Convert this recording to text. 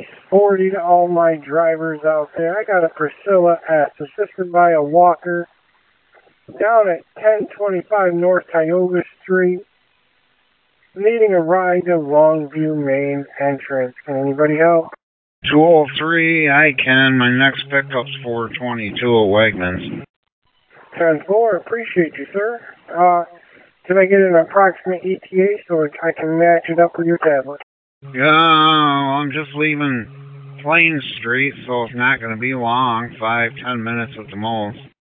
40 to all my drivers out there. I got a Priscilla S, assisted by a walker, down at 1025 North Tioga Street, needing a ride to Longview Main entrance. Can anybody help? 203, I can. My next pickup's 422 at Wegmans. 10-4, appreciate you, sir. Can I get an approximate ETA so I can match it up with your tablet? Yeah, I'm just leaving Plain Street, so it's not going to be long, 5-10 minutes at the most.